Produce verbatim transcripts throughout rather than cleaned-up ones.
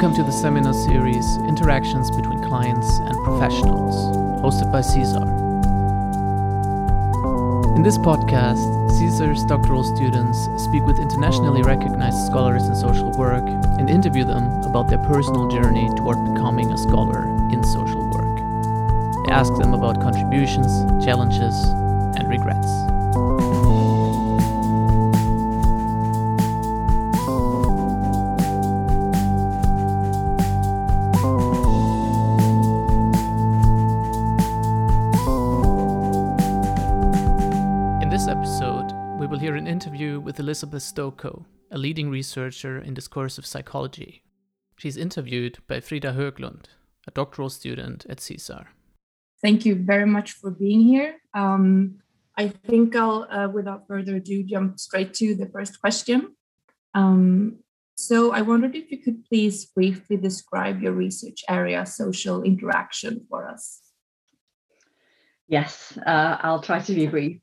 Welcome to the seminar series Interactions Between Clients and Professionals, hosted by CSAR. In this podcast, CSAR's doctoral students speak with internationally recognized scholars in social work and interview them about their personal journey toward becoming a scholar in social work. They ask them about contributions, challenges, and regrets. We will hear an interview with Elizabeth Stokoe, a leading researcher in discursive psychology. She's interviewed by Frida Höglund, a doctoral student at CSAR. Thank you very much for being here. Um, I think I'll, uh, without further ado, jump straight to the first question. Um, so I wondered if you could please briefly describe your research area, social interaction, for us. Yes, uh, I'll try to be brief.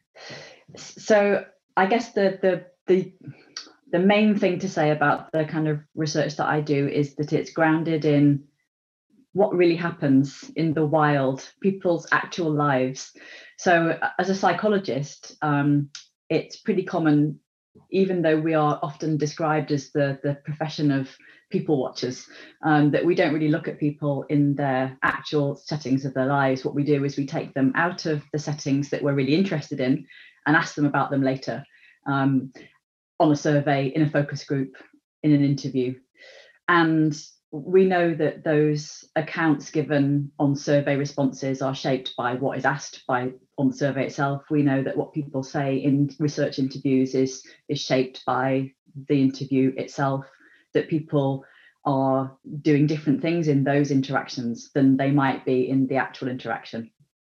So I guess the, the the the main thing to say about the kind of research that I do is that it's grounded in what really happens in the wild, people's actual lives. So as a psychologist, um, it's pretty common, even though we are often described as the, the profession of people watchers, um, that we don't really look at people in their actual settings of their lives. What we do is we take them out of the settings that we're really interested in and ask them about them later, um, on a survey, in a focus group, in an interview. And we know that those accounts given on survey responses are shaped by what is asked by on the survey itself. We know that what people say in research interviews is, is shaped by the interview itself, that people are doing different things in those interactions than they might be in the actual interaction.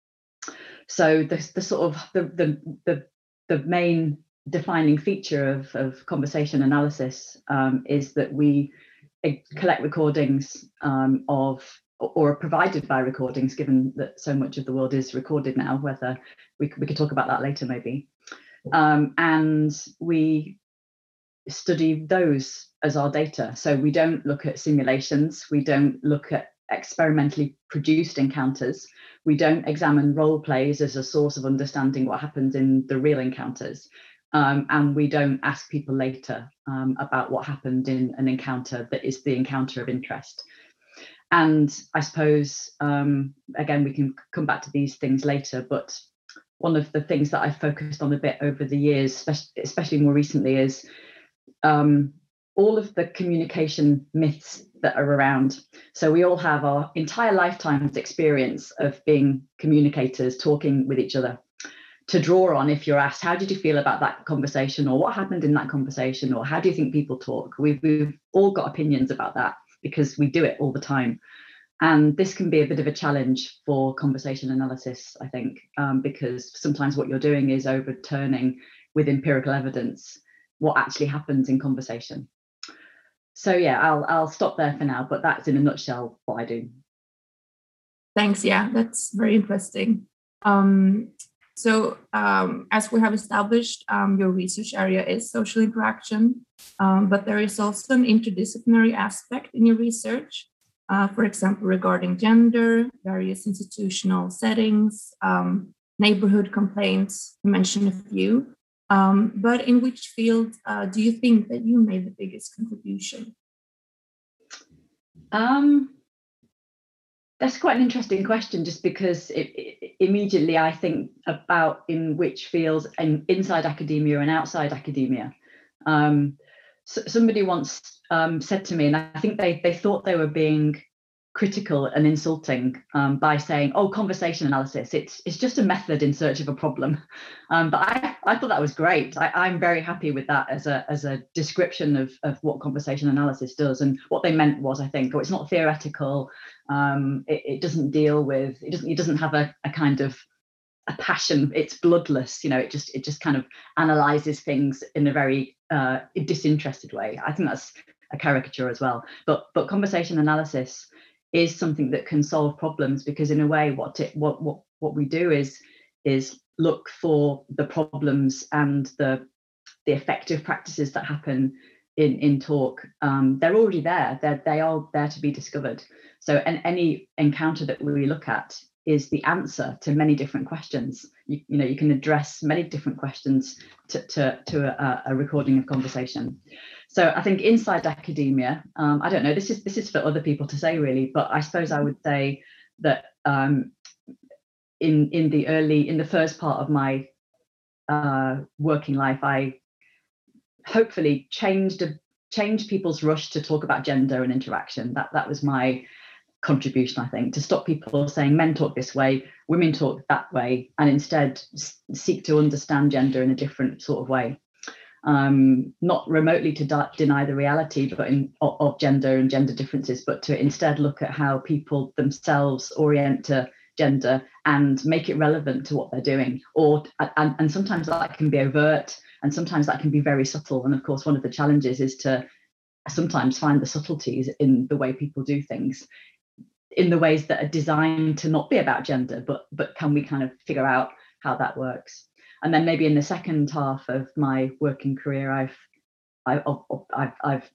So the, the sort of the, the the the main defining feature of, of conversation analysis um, is that we collect recordings um, of or are provided by recordings, given that so much of the world is recorded now, whether we, we could talk about that later maybe. Um, and we study those as our data. So we don't look at simulations, we don't look at experimentally produced encounters. We don't examine role plays as a source of understanding what happens in the real encounters. Um, and we don't ask people later um, about what happened in an encounter that is the encounter of interest. And I suppose, um, again, we can come back to these things later, but one of the things that I've focused on a bit over the years, especially, especially more recently, is um, all of the communication myths that are around. So we all have our entire lifetime's experience of being communicators, talking with each other, to draw on if you're asked, how did you feel about that conversation, or what happened in that conversation, or how do you think people talk? We've, we've all got opinions about that because we do it all the time. And this can be a bit of a challenge for conversation analysis, I think, um, because sometimes what you're doing is overturning with empirical evidence what actually happens in conversation. So yeah, I'll I'll stop there for now, but that's in a nutshell what I do. Thanks. Yeah, that's very interesting. Um, so um, as we have established, um, your research area is social interaction, um, but there is also an interdisciplinary aspect in your research, uh, for example, regarding gender, various institutional settings, um, neighborhood complaints, to mention a few. Um, but in which field uh, do you think that you made the biggest contribution? Um, that's quite an interesting question, just because it, it, immediately I think about in which fields, and inside academia and outside academia. Um, so somebody once um, said to me, and I think they they thought they were being critical and insulting um, by saying, oh, conversation analysis, it's it's just a method in search of a problem. Um, but I, I thought that was great. I, I'm very happy with that as a as a description of, of what conversation analysis does. And what they meant was, I think, oh, it's not theoretical. Um, it, it doesn't deal with, it doesn't, it doesn't have a, a kind of a passion. It's bloodless, you know, it just it just kind of analyzes things in a very uh, disinterested way. I think that's a caricature as well. But but conversation analysis is something that can solve problems, because in a way what it what what what we do is is look for the problems and the the effective practices that happen in, in talk, um, they're already there. They're, they are there to be discovered. So and any encounter that we look at is the answer to many different questions. You, you know, you can address many different questions to, to, to a, a recording of conversation. So I think inside academia, um, I don't know, this is this is for other people to say really, but I suppose I would say that um, in in the early, in the first part of my uh, working life, I hopefully changed a, changed people's rush to talk about gender and interaction. That that was my contribution, I think, to stop people saying men talk this way, women talk that way, and instead seek to understand gender in a different sort of way. Um, not remotely to de- deny the reality but in, of, of gender and gender differences, but to instead look at how people themselves orient to gender and make it relevant to what they're doing. Or and, and sometimes that can be overt, and sometimes that can be very subtle. And of course, one of the challenges is to sometimes find the subtleties in the way people do things, in the ways that are designed to not be about gender, but but can we kind of figure out how that works? And then maybe in the second half of my working career, I've I, I've, I've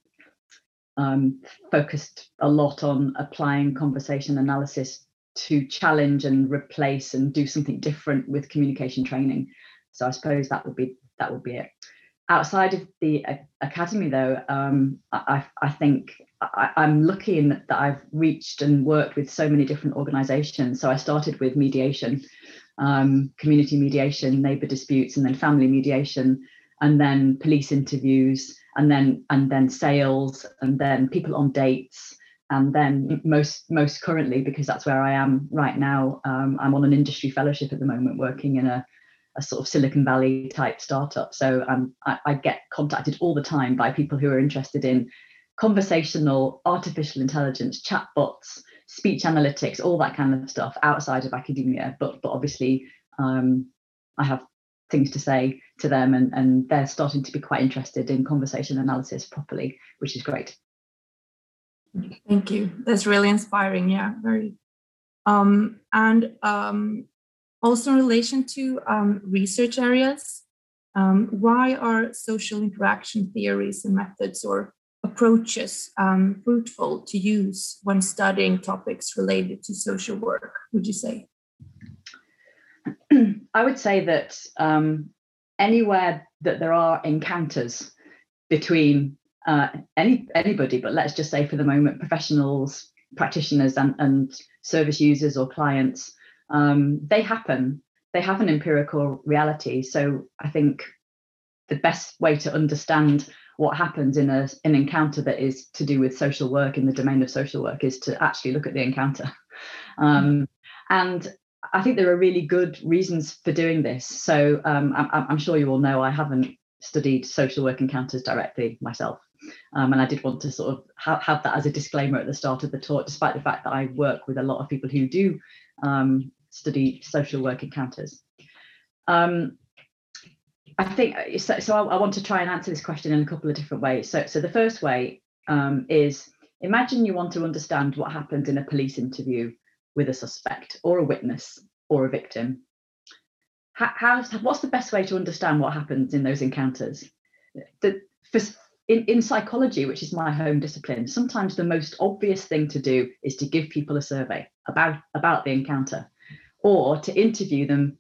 um, focused a lot on applying conversation analysis to challenge and replace and do something different with communication training. So I suppose that would be that would be it. Outside of the uh, academy, though, um, I, I think I, I'm lucky in that, that I've reached and worked with so many different organisations. So I started with mediation. Um, community mediation, neighbour disputes, and then family mediation, and then police interviews, and then and then sales, and then people on dates, and then most most currently, because that's where I am right now, um, I'm on an industry fellowship at the moment, working in a, a sort of Silicon Valley type startup. So um, I, I get contacted all the time by people who are interested in conversational artificial intelligence, chatbots, speech analytics, all that kind of stuff outside of academia. But but obviously um, I have things to say to them, and, and they're starting to be quite interested in conversation analysis properly, which is great. Thank you. That's really inspiring. Yeah, very. Um, and um, also in relation to um, research areas, um, why are social interaction theories and methods or approaches um, fruitful to use when studying topics related to social work, would you say? I would say that um, anywhere that there are encounters between uh, any anybody, but let's just say for the moment, professionals, practitioners, and, and service users or clients, um, they happen. They have an empirical reality. So I think the best way to understand what happens in a, an encounter that is to do with social work, in the domain of social work, is to actually look at the encounter. Um, and I think there are really good reasons for doing this. So um, I'm, I'm sure you all know I haven't studied social work encounters directly myself. Um, and I did want to sort of ha- have that as a disclaimer at the start of the talk, despite the fact that I work with a lot of people who do um, study social work encounters. Um, I think so. so I, I want to try and answer this question in a couple of different ways. So, so the first way um, is, imagine you want to understand what happens in a police interview with a suspect or a witness or a victim. How, how what's the best way to understand what happens in those encounters? The, for, in, in psychology, which is my home discipline, sometimes the most obvious thing to do is to give people a survey about, about the encounter, or to interview them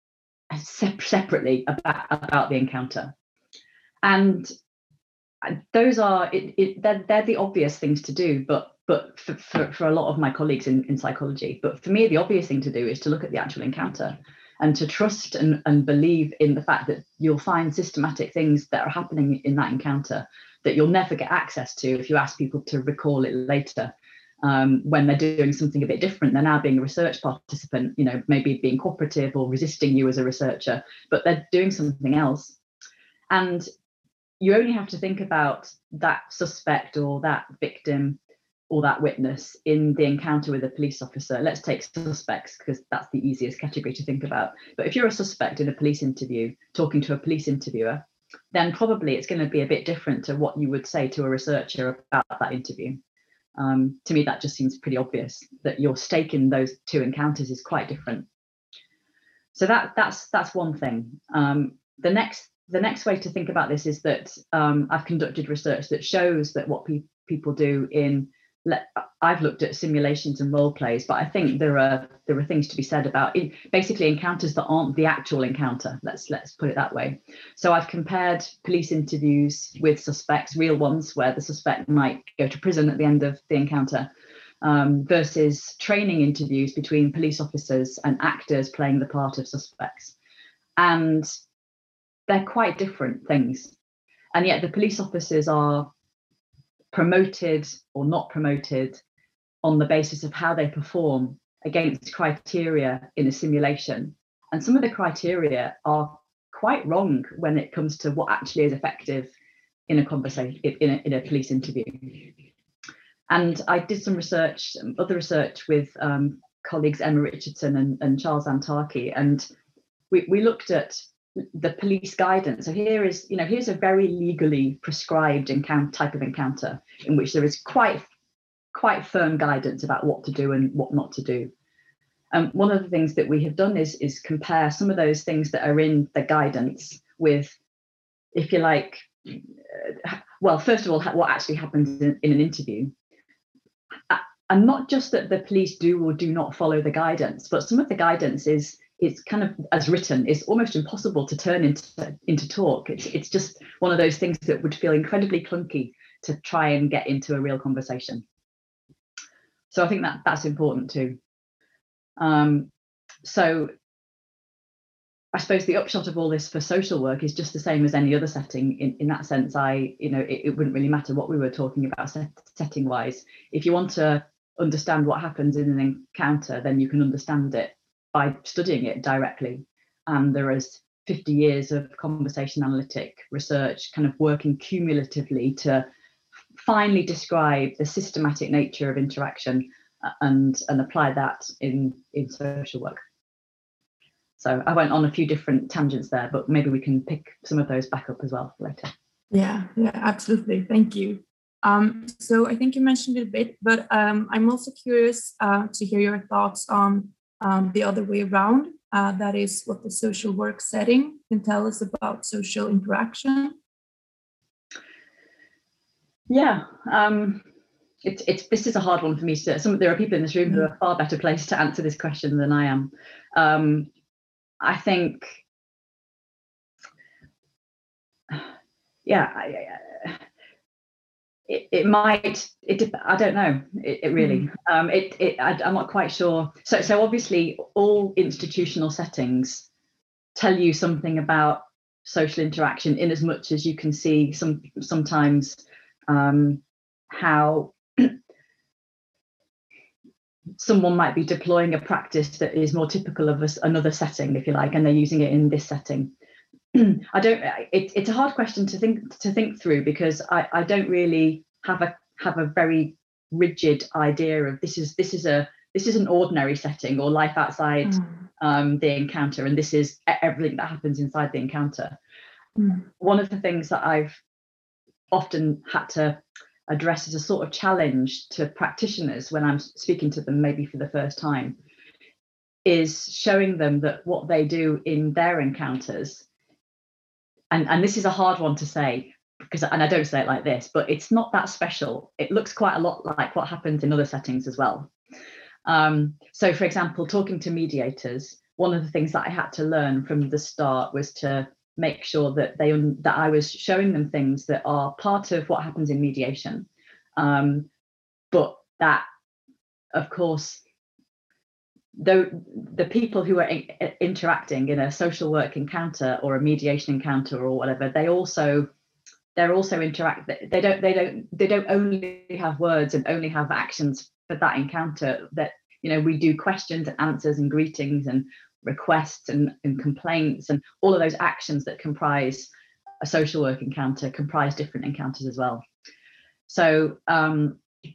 separately about, about the encounter. And those are it, it, they're, they're the obvious things to do, but but for, for, for a lot of my colleagues in, in psychology. But for me, the obvious thing to do is to look at the actual encounter and to trust and, and believe in the fact that you'll find systematic things that are happening in that encounter that you'll never get access to if you ask people to recall it later. Um, when they're doing something a bit different, they're now being a research participant, you know, maybe being cooperative or resisting you as a researcher, but they're doing something else. And you only have to think about that suspect or that victim or that witness in the encounter with a police officer. Let's take suspects because that's the easiest category to think about. But if you're a suspect in a police interview, talking to a police interviewer, then probably it's going to be a bit different to what you would say to a researcher about that interview. Um, to me, that just seems pretty obvious that your stake in those two encounters is quite different. So that that's that's one thing. Um, the next the next way to think about this is that um, I've conducted research that shows that what pe- people do in, I've looked at simulations and role plays, but I think there are there are things to be said about in, basically encounters that aren't the actual encounter. Let's let's put it that way. So I've compared police interviews with suspects, real ones, where the suspect might go to prison at the end of the encounter, um, versus training interviews between police officers and actors playing the part of suspects. And they're quite different things. And yet the police officers are promoted or not promoted on the basis of how they perform against criteria in a simulation. And some of the criteria are quite wrong when it comes to what actually is effective in a conversation, in a, in a police interview. And I did some research, other research with um, colleagues Emma Richardson and, and Charles Antaki, and we, we looked at the police guidance. So here is, you know, here's a very legally prescribed encounter, type of encounter in which there is quite, quite firm guidance about what to do and what not to do. And um, one of the things that we have done is, is compare some of those things that are in the guidance with, if you like, uh, well, first of all, what actually happens in, in an interview. And not just that the police do or do not follow the guidance, but some of the guidance is it's kind of, as written, it's almost impossible to turn into into talk. It's it's just one of those things that would feel incredibly clunky to try and get into a real conversation. So I think that that's important too. Um, so I suppose the upshot of all this for social work is just the same as any other setting. In, in that sense, I, you know, it, it wouldn't really matter what we were talking about set, setting wise. If you want to understand what happens in an encounter, then you can understand it by studying it directly. And there is fifty years of conversation analytic research kind of working cumulatively to finally describe the systematic nature of interaction and, and apply that in, in social work. So I went on a few different tangents there, but maybe we can pick some of those back up as well later. Yeah, yeah, absolutely. Thank you. Um, so I think you mentioned it a bit, but um, I'm also curious uh, to hear your thoughts on um, the other way around. Uh, that is what the social work setting can tell us about social interaction. Yeah, um, it's it's this is a hard one for me to. Some there are people in this room who are far better placed to answer this question than I am. Um, I think, yeah, I, I, it, it might, it, I don't know, it, it really, mm-hmm. um, it, it, I, I'm not quite sure. So, so obviously all institutional settings tell you something about social interaction in as much as you can see some sometimes um, how someone might be deploying a practice that is more typical of a, another setting, if you like, and they're using it in this setting. I don't. It, it's a hard question to think to think through because I, I don't really have a have a very rigid idea of this is this is a this is an ordinary setting or life outside mm. um, the encounter, and this is everything that happens inside the encounter. Mm. One of the things that I've often had to address as a sort of challenge to practitioners when I'm speaking to them, maybe for the first time, is showing them that what they do in their encounters, and, and this is a hard one to say, because, and I don't say it like this, but it's not that special. It looks quite a lot like what happens in other settings as well. Um, so, for example, talking to mediators, one of the things that I had to learn from the start was to make sure that they that I was showing them things that are part of what happens in mediation, um, but that, of course, though the people who are in, interacting in a social work encounter or a mediation encounter or whatever, they also they're also interact. They don't they don't they don't only have words and only have actions for that encounter. That, you know, we do questions and answers and greetings and requests and, and complaints, and all of those actions that comprise a social work encounter comprise different encounters as well. So um,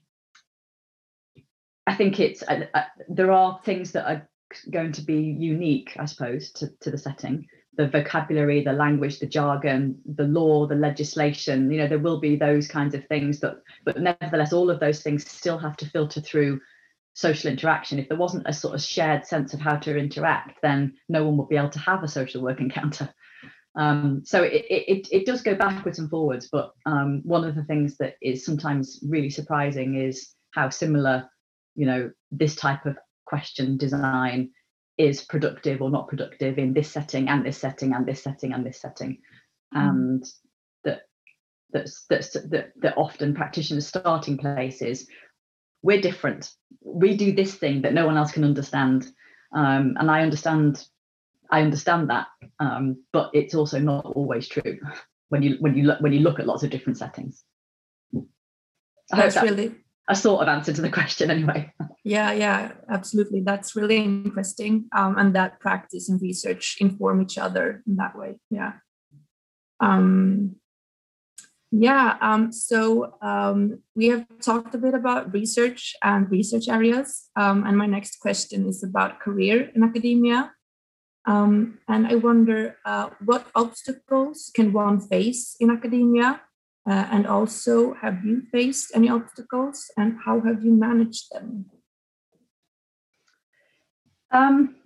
I think it's uh, uh, there are things that are going to be unique, I suppose, to, to the setting. The vocabulary, the language, the jargon, the law, the legislation, you know, there will be those kinds of things, but but nevertheless, all of those things still have to filter through social interaction. If there wasn't a sort of shared sense of how to interact, then no one would be able to have a social work encounter. Um, so it, it, it does go backwards and forwards, but um, one of the things that is sometimes really surprising is how similar, you know, this type of question design is productive or not productive in this setting and this setting and this setting and this setting. Mm. And that that's, that's that, that often practitioners' starting place is, we're different. We do this thing that no one else can understand. Um, and I understand I understand that, um, but it's also not always true when you when you look when you look at lots of different settings. I That's hope that's really a sort of answer to the question, anyway. Yeah, yeah, absolutely. That's really interesting, um, and that practice and research inform each other in that way. Yeah. Um, yeah. Um, so um, we have talked a bit about research and research areas, um, and my next question is about career in academia. Um, and I wonder uh, what obstacles can one face in academia? Uh, and also, have you faced any obstacles and how have you managed them? Um,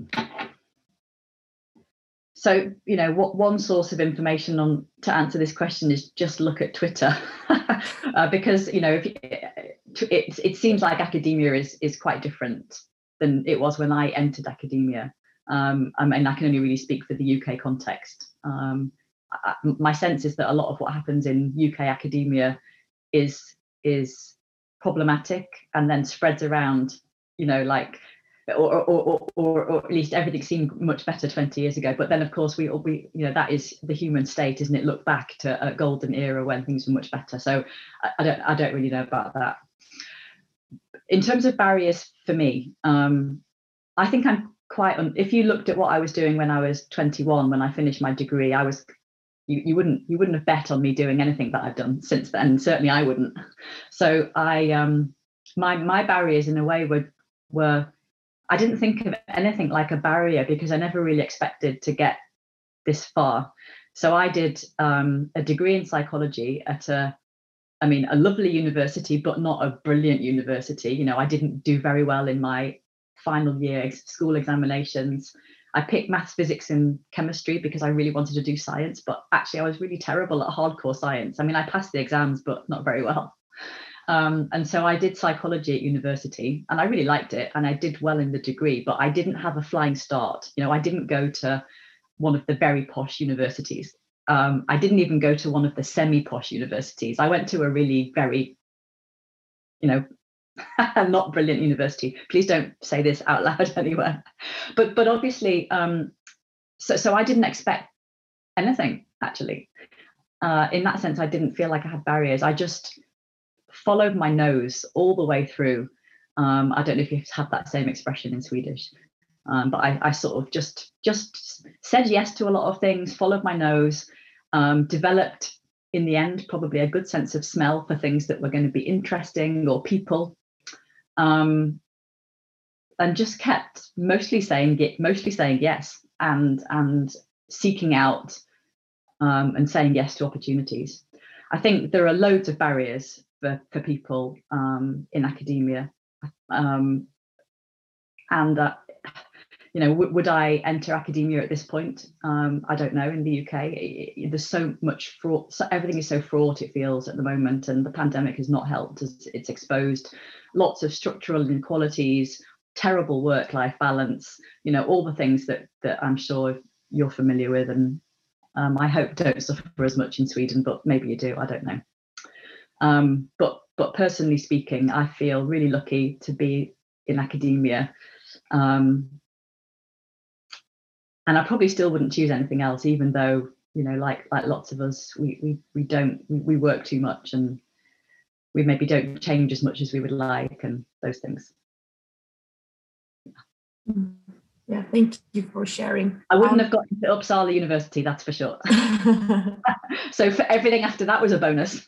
so, you know, what one source of information on to answer this question is just look at Twitter, uh, because, you know, if it, it seems like academia is, is quite different than it was when I entered academia. Um, I mean, I can only really speak for the U K context. Um, I, my sense is that a lot of what happens in U K academia is is problematic and then spreads around, you know, like, or or, or, or at least everything seemed much better twenty years ago. But then, of course, we, we you know, that is the human state, isn't it? Look back to a golden era when things were much better. So I, I don't I don't really know about that. In terms of barriers for me, um, I think I'm quite un- if you looked at what I was doing when I was twenty-one, when I finished my degree, I was you, you wouldn't you wouldn't have bet on me doing anything that I've done since then. Certainly I wouldn't. So I um my my barriers in a way were were I didn't think of anything like a barrier because I never really expected to get this far. So I did um a degree in psychology at a I mean a lovely university, but not a brilliant university. You know, I didn't do very well in my final year school examinations. I picked maths, physics, and chemistry because I really wanted to do science, but actually I was really terrible at hardcore science. I mean, I passed the exams, but not very well. Um, and so I did psychology at university, and I really liked it, and I did well in the degree, but I didn't have a flying start. You know, I didn't go to one of the very posh universities. Um, I didn't even go to one of the semi-posh universities. I went to a really very, you know, not brilliant university. Please don't say this out loud anywhere. But but obviously, um, so so I didn't expect anything actually. Uh, in that sense, I didn't feel like I had barriers. I just followed my nose all the way through. Um, I don't know if you have that same expression in Swedish, um, but I, I sort of just just said yes to a lot of things, followed my nose, um, developed in the end probably a good sense of smell for things that were going to be interesting or people. Um, and just kept mostly saying mostly saying yes and and seeking out um, and saying yes to opportunities. I think there are loads of barriers for, for people um, in academia, um, and uh, you know, w- would I enter academia at this point? Um, I don't know. In the U K, it, it, there's so much fraud. So everything is so fraught, it feels at the moment, and the pandemic has not helped. As it's exposed lots of structural inequalities, terrible work-life balance. You know, all the things that that I'm sure you're familiar with, and um, I hope don't suffer as much in Sweden, but maybe you do. I don't know. Um, but but personally speaking, I feel really lucky to be in academia. Um, And I probably still wouldn't choose anything else, even though, you know, like like lots of us, we we we don't we, we work too much and we maybe don't change as much as we would like and those things. Yeah, thank you for sharing. I wouldn't um, have gotten to Uppsala University, that's for sure. So for everything after that was a bonus.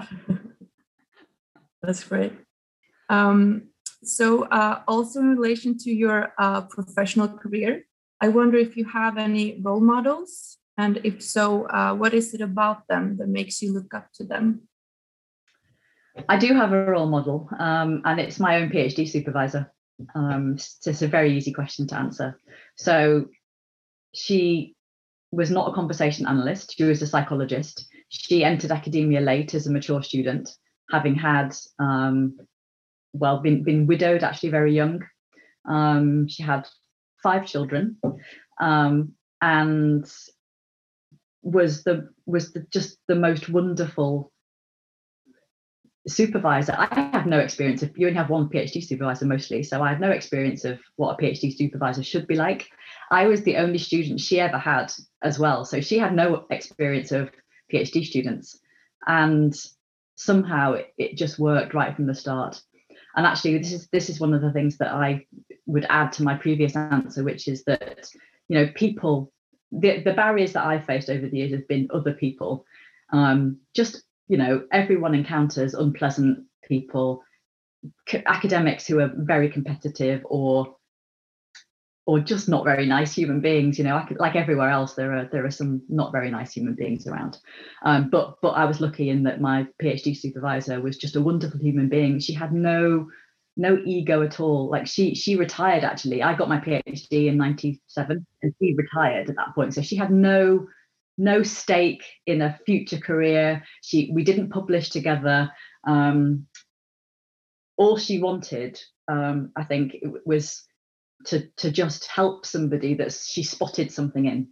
That's great. Um, so uh, also in relation to your uh, professional career, I wonder if you have any role models, and if so, uh, what is it about them that makes you look up to them? I do have a role model, um, and it's my own PhD supervisor. Um, so it's a very easy question to answer. So she was not a conversation analyst. She was a psychologist. She entered academia late as a mature student, having had, um, well, been, been widowed actually very young. Um, she had five children, um, and was the was the, just the most wonderful supervisor. I have no experience of, you only have one PhD supervisor mostly, so I have no experience of what a PhD supervisor should be like. I was the only student she ever had as well, so she had no experience of PhD students, and somehow it, it just worked right from the start. And actually this is this is one of the things that I would add to my previous answer, which is that, you know, people, the, the barriers that I've faced over the years have been other people. Um, just, you know, everyone encounters unpleasant people, c- academics who are very competitive or or just not very nice human beings. You know, I could, like everywhere else, there are there are some not very nice human beings around. Um, but but I was lucky in that my PhD supervisor was just a wonderful human being. She had no no ego at all. Like she she retired actually. I got my PhD in ninety-seven, and she retired at that point. So she had no no stake in a future career. She we didn't publish together. Um, all she wanted, um, I think, was to to just help somebody that she spotted something in.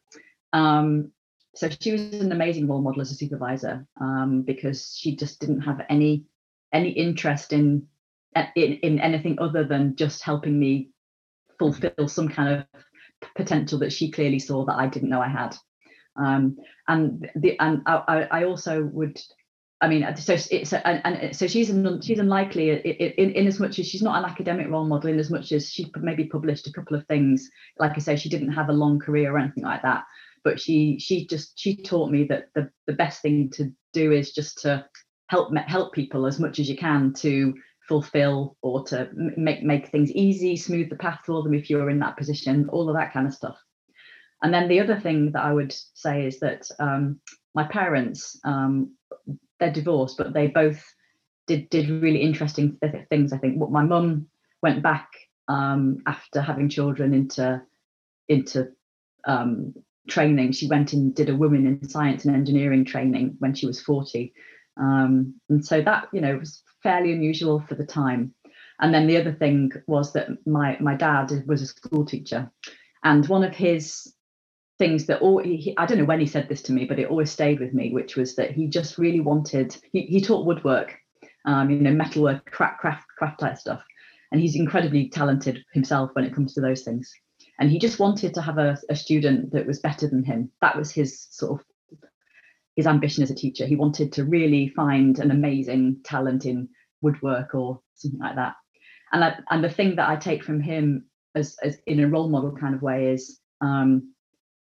Um, so she was an amazing role model as a supervisor, um, because she just didn't have any any interest in, in in anything other than just helping me fulfill some kind of potential that she clearly saw that I didn't know I had. Um, and the and I, I also would, I mean, so it's and, and so she's she's unlikely in, in, in as much as she's not an academic role model, in as much as she maybe published a couple of things. Like I say, she didn't have a long career or anything like that, but she she just she taught me that the the best thing to do is just to help help people as much as you can to fulfill or to make make things easy, smooth the path for them if you're in that position, all of that kind of stuff. And then the other thing that I would say is that um, my parents, um, they're divorced, but they both did did really interesting th- things. I think what my mum went back um, after having children into into um, training. She went and did a women in science and engineering training when she was forty, um, and so that, you know, was fairly unusual for the time. And then the other thing was that my my dad was a school teacher, and one of his things that all he, I don't know when he said this to me, but it always stayed with me, which was that he just really wanted, he, he taught woodwork, um, you know, metalwork, craft, craft, craft type stuff. And he's incredibly talented himself when it comes to those things. And he just wanted to have a, a student that was better than him. That was his sort of, his ambition as a teacher. He wanted to really find an amazing talent in woodwork or something like that. And I, and the thing that I take from him as, as in a role model kind of way is, um,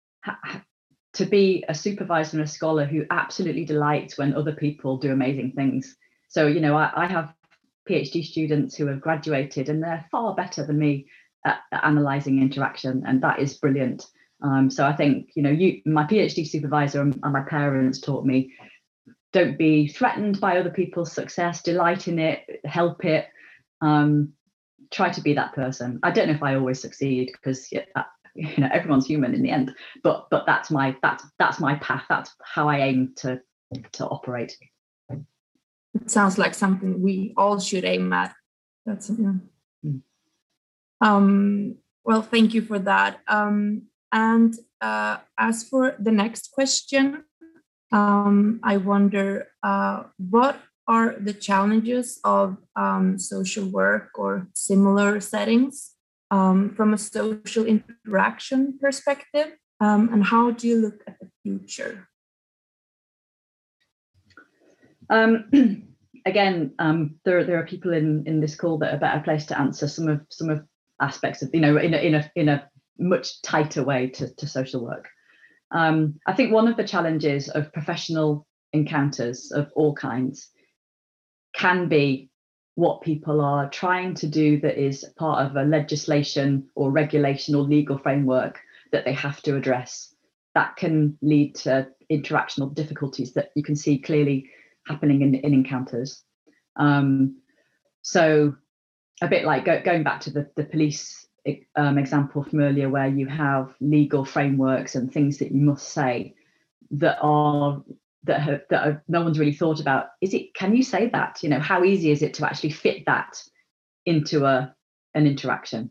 to be a supervisor and a scholar who absolutely delights when other people do amazing things. So, you know, I, I have PhD students who have graduated and they're far better than me at, at analysing interaction, and that is brilliant. Um, so I think, you know, you, my PhD supervisor and, and my parents taught me, don't be threatened by other people's success, delight in it, help it, um, try to be that person. I don't know if I always succeed, because yeah, you know, everyone's human in the end, but but that's my that's that's my path. That's how I aim to to operate. It sounds like something we all should aim at. That's yeah. Mm. Um, well, thank you for that. Um, and uh, as for the next question, um, I wonder uh, what are the challenges of um, social work or similar settings um, from a social interaction perspective, um, and how do you look at the future? Um, again, um, there there are people in, in this call that are better placed to answer some of some of aspects of, you know, in a in a in a much tighter way to, to social work. Um, I think one of the challenges of professional encounters of all kinds can be what people are trying to do that is part of a legislation or regulation or legal framework that they have to address. That can lead to interactional difficulties that you can see clearly happening in, in encounters. Um, so a bit like go, going back to the, the police um, example from earlier where you have legal frameworks and things that you must say that are that have, that have, no one's really thought about. Is it? Can you say that? You know, how easy is it to actually fit that into a an interaction?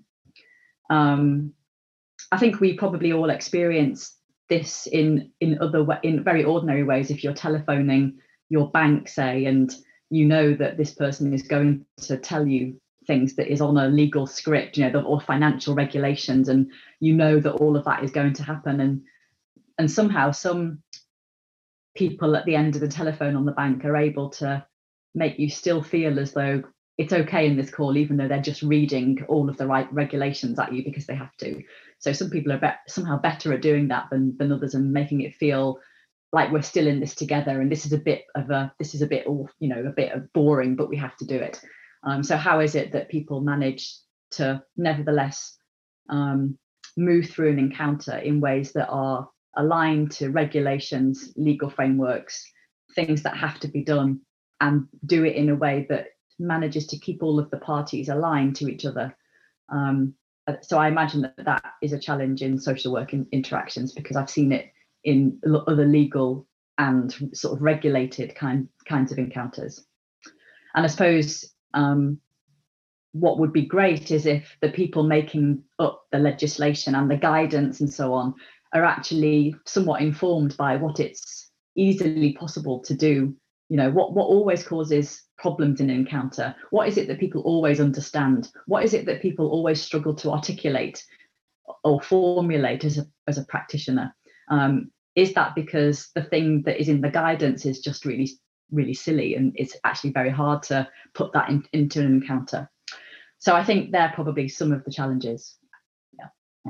Um, I think we probably all experience this in in other in very ordinary ways. If you're telephoning your bank, say, and you know that this person is going to tell you things that is on a legal script, you know, the, or financial regulations, and you know that all of that is going to happen, and and somehow some people at the end of the telephone on the bank are able to make you still feel as though it's okay in this call, even though they're just reading all of the right regulations at you because they have to. So some people are be- somehow better at doing that than than others, and making it feel like we're still in this together, and this is a bit of a this is a bit all you know a bit of boring, but we have to do it. Um, so how is it that people manage to nevertheless um, move through an encounter in ways that are aligned to regulations, legal frameworks, things that have to be done, and do it in a way that manages to keep all of the parties aligned to each other? Um, so I imagine that that is a challenge in social work in interactions, because I've seen it in other legal and sort of regulated kind kinds of encounters. And I suppose um, what would be great is if the people making up the legislation and the guidance and so on are actually somewhat informed by what it's easily possible to do. You know, what, what always causes problems in an encounter? What is it that people always understand? What is it that people always struggle to articulate or formulate as a, as a practitioner? Um, is that because the thing that is in the guidance is just really, really silly, and it's actually very hard to put that in, into an encounter? So I think they're probably some of the challenges. Yeah.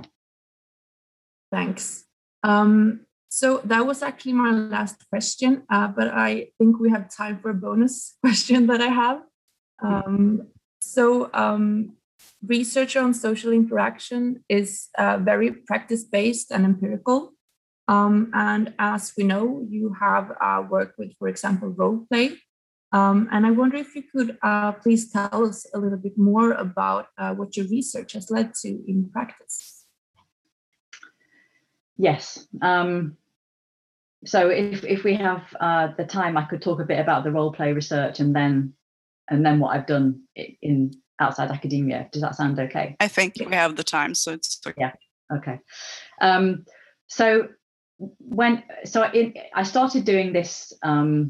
Thanks. Um, so that was actually my last question, uh, but I think we have time for a bonus question that I have. Um, so um, research on social interaction is uh, very practice-based and empirical. Um, and as we know, you have uh, worked with, for example, role play. Um, and I wonder if you could uh, please tell us a little bit more about uh, what your research has led to in practice. Yes. Um, so if if we have uh, the time, I could talk a bit about the role play research and then and then what I've done in outside academia. Does that sound okay? I think we have the time, so it's okay. Yeah. Okay. Um, so when so in, I started doing this um,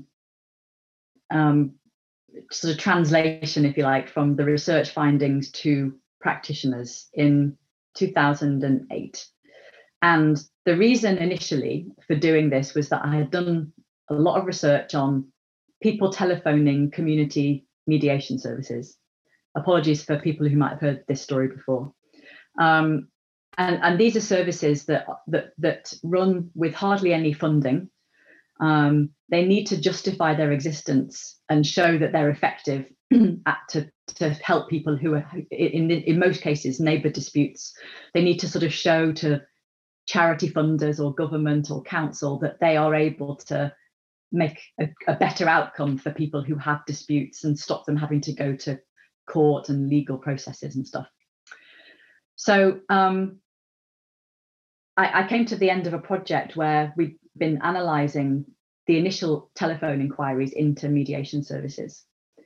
um, sort of translation, if you like, from the research findings to practitioners in two thousand eight. And the reason initially for doing this was that I had done a lot of research on people telephoning community mediation services. Apologies for people who might have heard this story before. Um, and, and these are services that, that, that run with hardly any funding. Um, they need to justify their existence and show that they're effective at, to, to help people who are, in, in most cases, neighbour disputes. They need to sort of show to charity funders or government or council that they are able to make a, a better outcome for people who have disputes and stop them having to go to court and legal processes and stuff. So um, I, I came to the end of a project where we'd been analysing the initial telephone inquiries into mediation services.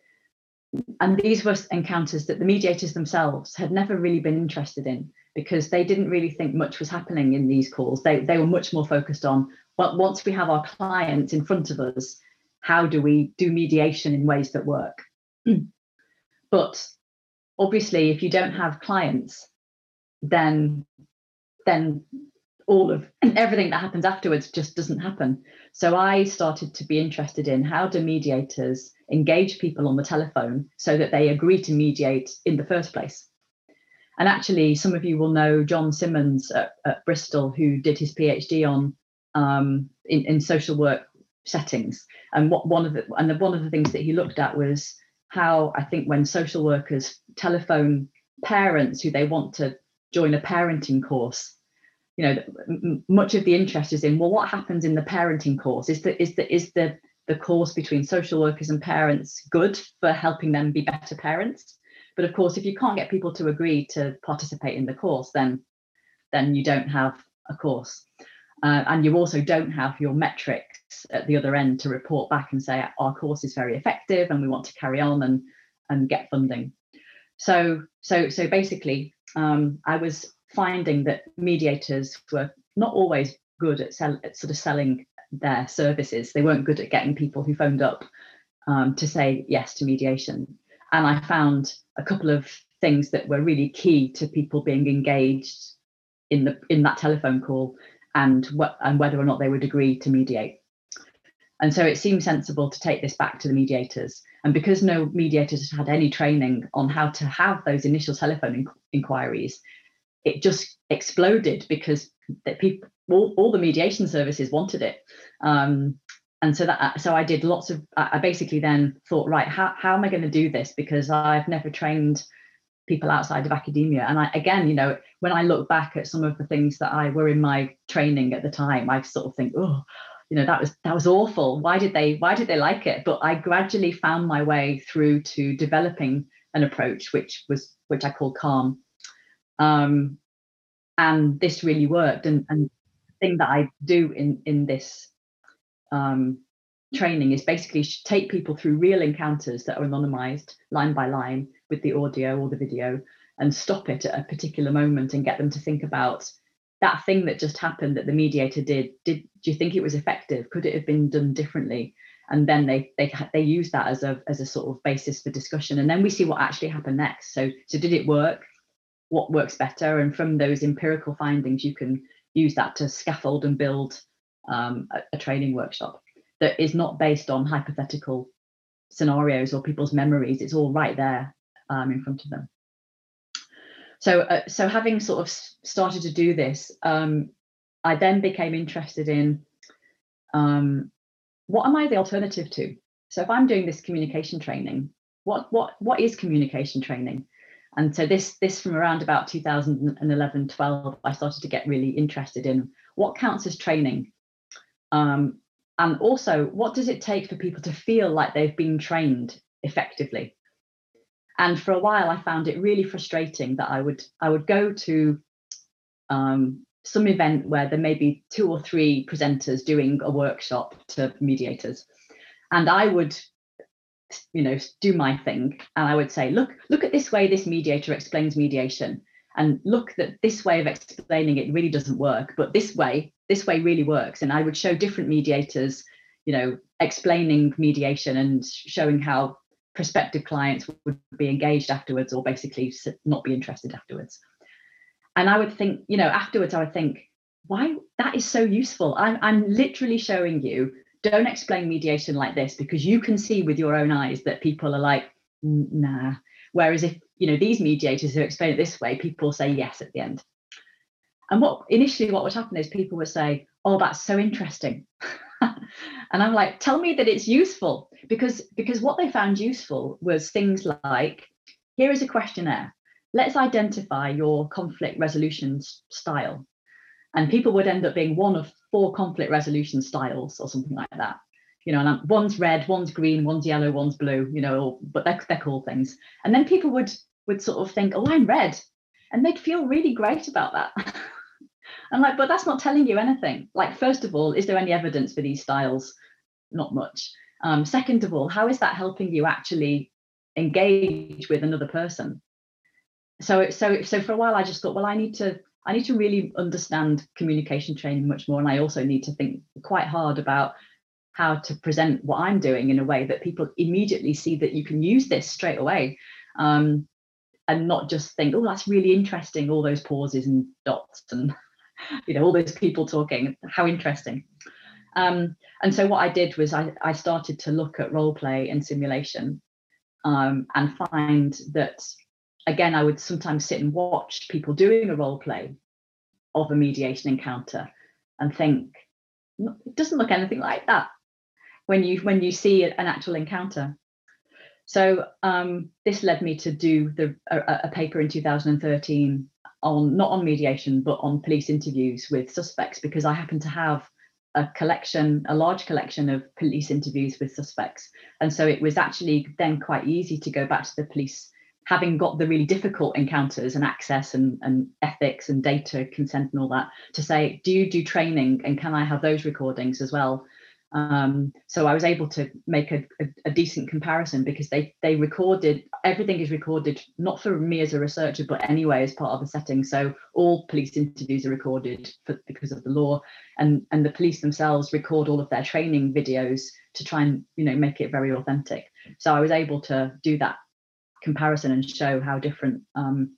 And these were encounters that the mediators themselves had never really been interested in, because they didn't really think much was happening in these calls. They, they were much more focused on, well, once we have our clients in front of us, how do we do mediation in ways that work? But obviously, if you don't have clients, then, then all of everything that happens afterwards just doesn't happen. So I started to be interested in, how do mediators engage people on the telephone so that they agree to mediate in the first place? And actually, some of you will know John Simmons at, at Bristol, who did his PhD on um, in, in social work settings. And what one of the and the, one of the things that he looked at was how, I think, when social workers telephone parents who they want to join a parenting course, you know, m- much of the interest is in, well, what happens in the parenting course? Is the is the is the the course between social workers and parents good for helping them be better parents? But of course, if you can't get people to agree to participate in the course, then then you don't have a course. Uh, and you also don't have your metrics at the other end to report back and say our course is very effective and we want to carry on and, and get funding. So, so, so basically, um, I was finding that mediators were not always good at, sell, at sort of selling their services. They weren't good at getting people who phoned up um, to say yes to mediation. And I found a couple of things that were really key to people being engaged in the in that telephone call, and what and whether or not they would agree to mediate. And so it seemed sensible to take this back to the mediators. And because no mediators had any training on how to have those initial telephone in- inquiries, it just exploded because that people, all, all the mediation services wanted it. Um, and so that so I did lots of. I basically then thought, right, how how am I going to do this? Because I've never trained people outside of academia. And I, again, you know, when I look back at some of the things that I were in my training at the time, I sort of think, oh, you know, that was that was awful. Why did they why did they like it? But I gradually found my way through to developing an approach, which was which I call calm. Um, and this really worked. And, and the thing that I do in, in this um, training is basically take people through real encounters that are anonymized line by line with the audio or the video, and stop it at a particular moment and get them to think about that thing that just happened that the mediator did. Did do you think it was effective? Could it have been done differently? And then they they they use that as a as a sort of basis for discussion. And then we see what actually happened next. So so did it work? What works better? And from those empirical findings, you can use that to scaffold and build um, a, a training workshop that is not based on hypothetical scenarios or people's memories. It's all right there um, in front of them. So, uh, so having sort of started to do this, um, I then became interested in um, what am I the alternative to? So if I'm doing this communication training, what what what is communication training? And so this this from around about two thousand eleven, twelve, I started to get really interested in what counts as training. Um, and also, what does it take for people to feel like they've been trained effectively? And for a while, I found it really frustrating that I would I would go to um, some event where there may be two or three presenters doing a workshop to mediators, and I would, you know, do my thing, and I would say, look, look at this way this mediator explains mediation, and look that this way of explaining it really doesn't work, but this way, this way really works. And I would show different mediators, you know, explaining mediation and showing how prospective clients would be engaged afterwards, or basically not be interested afterwards. And I would think, you know, afterwards I would think, why, that is so useful. I'm, I'm literally showing you, don't explain mediation like this, because you can see with your own eyes that people are like, nah. Whereas if, you know, these mediators who explain it this way, people say yes at the end. And what initially what would happen is people would say, oh, that's so interesting. And I'm like, tell me that it's useful, because because what they found useful was things like, here is a questionnaire. Let's identify your conflict resolution style. And people would end up being one of four conflict resolution styles or something like that. You know, and I'm, one's red, one's green, one's yellow, one's blue, you know, or, but they're, they're called things. And then people would would sort of think, oh, I'm red. And they'd feel really great about that. I'm like, but that's not telling you anything. Like, first of all, is there any evidence for these styles? Not much. Um, second of all, how is that helping you actually engage with another person? So, so, so for a while, I just thought, well, I need to, I need to really understand communication training much more, and I also need to think quite hard about how to present what I'm doing in a way that people immediately see that you can use this straight away, um, and not just think, oh, that's really interesting, all those pauses and dots and, you know, all those people talking, how interesting. Um, and so what I did was I, I started to look at role play and simulation, um, and find that, again, I would sometimes sit and watch people doing a role play of a mediation encounter and think, it doesn't look anything like that when you when you see an actual encounter. So um, this led me to do the a, a paper in two thousand thirteen on, not on mediation, but on police interviews with suspects, because I happen to have a collection, a large collection of police interviews with suspects. And so it was actually then quite easy to go back to the police having got the really difficult encounters and access and, and ethics and data consent and all that, to say, do you do training and can I have those recordings as well? Um, so I was able to make a, a, a decent comparison, because they they recorded, everything is recorded, not for me as a researcher, but anyway as part of the setting. So all police interviews are recorded for, because of the law, and and the police themselves record all of their training videos to try and, you know, make it very authentic. So I was able to do that comparison and show how different, um,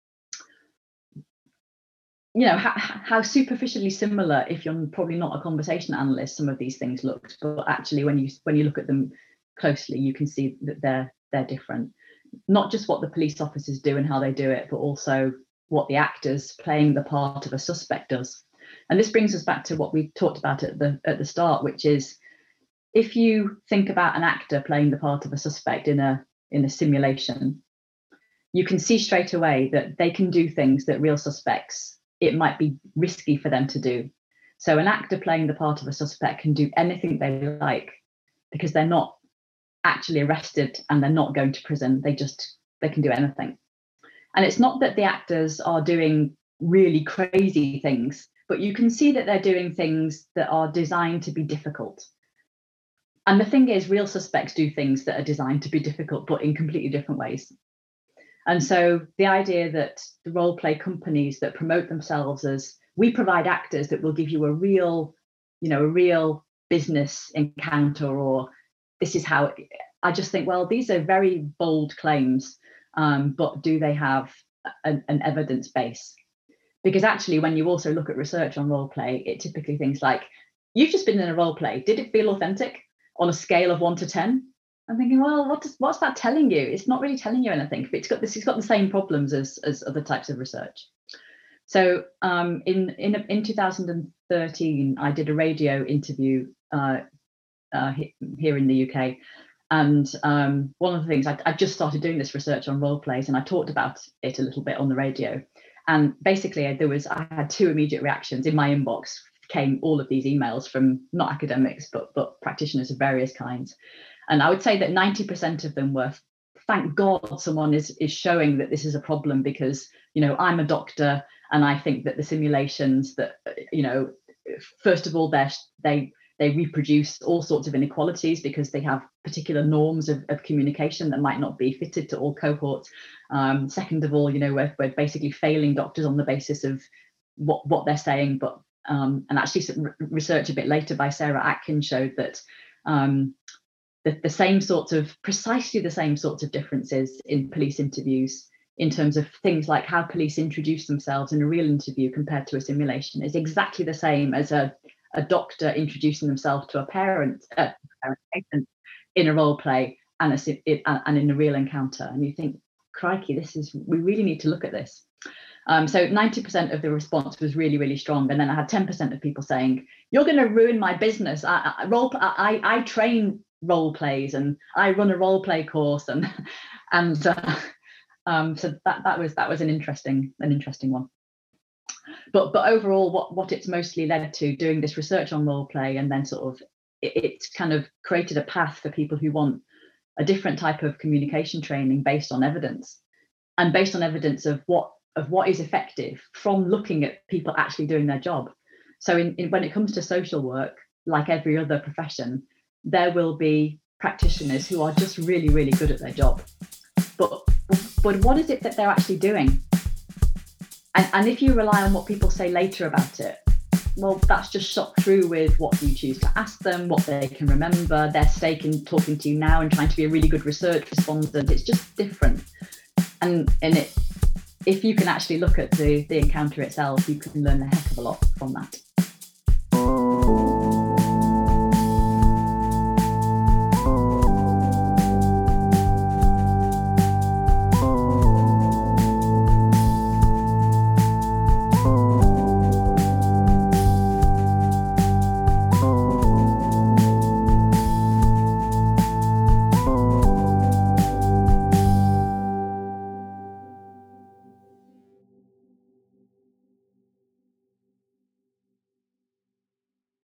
you know, how, how superficially similar, if you're probably not a conversation analyst, some of these things looked, but actually when you when you look at them closely, you can see that they're they're different. Not just what the police officers do and how they do it, but also what the actors playing the part of a suspect does. And this brings us back to what we talked about at the at the start, which is, if you think about an actor playing the part of a suspect in a in a simulation, you can see straight away that they can do things that real suspects, it might be risky for them to do. So an actor playing the part of a suspect can do anything they like, because they're not actually arrested and they're not going to prison. They just, they can do anything. And it's not that the actors are doing really crazy things, but you can see that they're doing things that are designed to be difficult. And the thing is, real suspects do things that are designed to be difficult, but in completely different ways. And so the idea that the role play companies that promote themselves as, we provide actors that will give you a real, you know, a real business encounter, or this is how, I just think, well, these are very bold claims, um, but do they have an, an evidence base? Because actually, when you also look at research on role play, it typically things like, you've just been in a role play, did it feel authentic on a scale of one to ten? I'm thinking, well, what does, what's that telling you? It's not really telling you anything. It's got this. It's got the same problems as as other types of research. So um, in in in two thousand thirteen, I did a radio interview uh, uh, here in the U K, and um, one of the things I, I just started doing this research on role plays, and I talked about it a little bit on the radio. And basically, there was I had two immediate reactions. In my inbox came all of these emails from not academics, but but practitioners of various kinds. And I would say that ninety percent of them were, thank God someone is, is showing that this is a problem, because, you know, I'm a doctor and I think that the simulations that, you know, first of all, they're, they they reproduce all sorts of inequalities because they have particular norms of, of communication that might not be fitted to all cohorts. Um, second of all, you know, we're, we're basically failing doctors on the basis of what, what they're saying. But um, and actually some research a bit later by Sarah Atkins showed that um, The, the same sorts of, precisely the same sorts of differences in police interviews in terms of things like how police introduce themselves in a real interview compared to a simulation is exactly the same as a, a doctor introducing themselves to a parent, uh, parent patient in a role play and, a, it, and in a real encounter. And you think, crikey, this is, we really need to look at this. Um, so ninety percent of the response was really, really strong. And then I had ten percent of people saying, you're going to ruin my business. I, I, role, I, I train role plays and I run a role play course, and and uh, um, so that that was that was an interesting an interesting one. But but overall, what what it's mostly led to, doing this research on role play, and then sort of it, it's kind of created a path for people who want a different type of communication training based on evidence, and based on evidence of what of what is effective from looking at people actually doing their job. So in, in when it comes to social work, like every other profession, there will be practitioners who are just really, really good at their job. But but what is it that they're actually doing? And, and if you rely on what people say later about it, well, that's just shot through with what you choose to ask them, what they can remember, their stake in talking to you now and trying to be a really good research respondent. It's just different. And, and it, if you can actually look at the, the encounter itself, you can learn a heck of a lot from that.